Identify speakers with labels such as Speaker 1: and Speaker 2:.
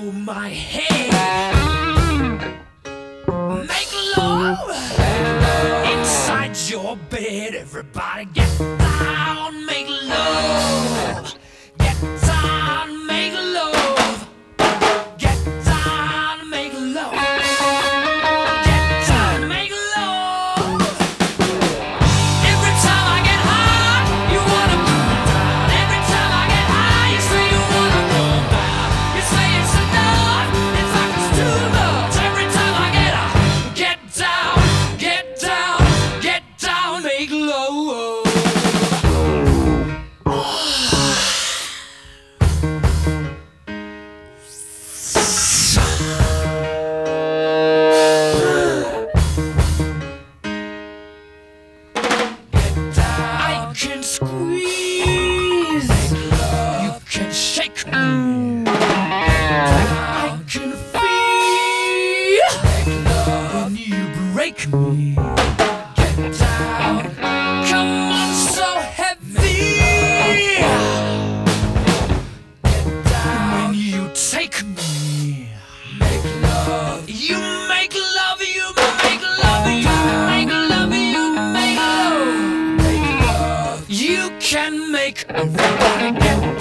Speaker 1: blow my head. Make love inside your bed. Everybody get down, make love. Get down, make love. Get down, make love. Get down, make love. Every time I get high, you wanna come down. Every time I get high, you say you wanna come down. You say it's enough, in fact it's too much. Every time I get high, get down, get down, get down, make love. I can squeeze, you can shake me. I can feel when you break me. Get down, come on, so heavy. Get down when you take me. Make love, you make love, you make love, you make love, you make love. You can make everybody get